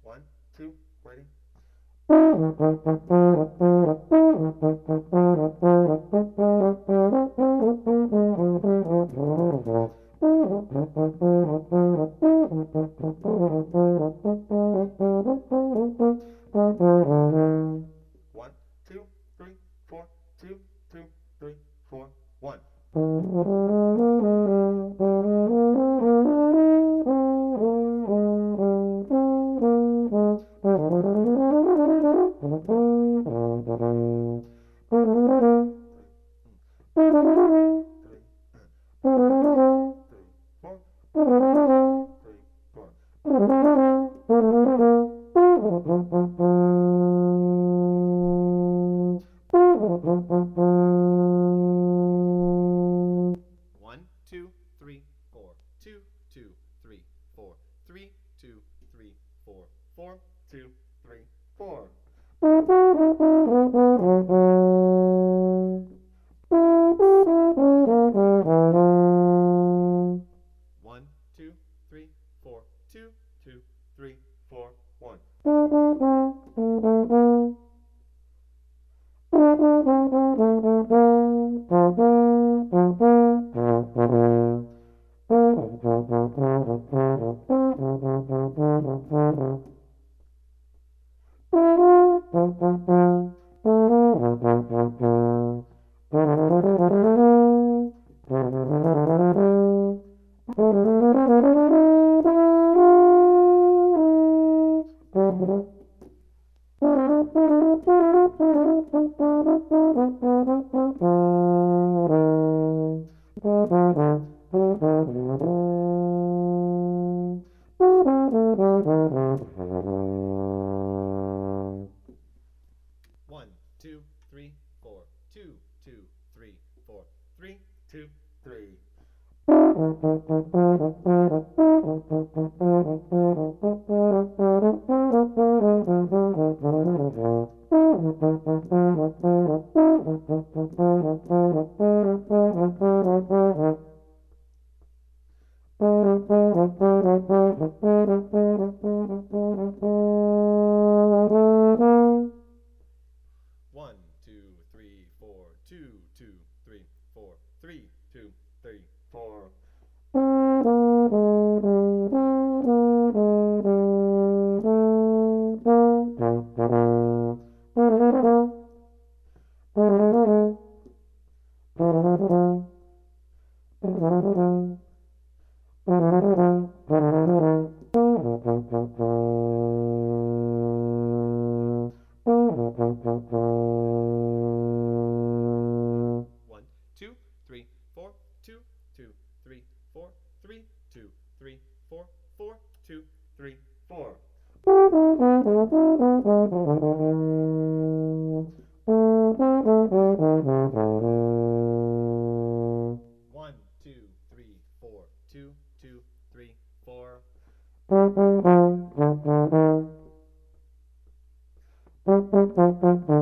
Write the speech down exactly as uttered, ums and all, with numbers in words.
One, two, ready. One, two, three, four, two, two, three, four, one. One, two, three, four, two, two, three, four, three, two, three, four, four, two, three, four. One, two, three, four, two, two, three, four, one. One, two, three, four, two, two, three, four, three, two, three. One, two, three, four, two, two, three, four, three, two, three, four. One, two, three, four, two, two, three, four, three, two, three, four, four, two, three, four. One, two, three, four, two, two, three, four. Thank you.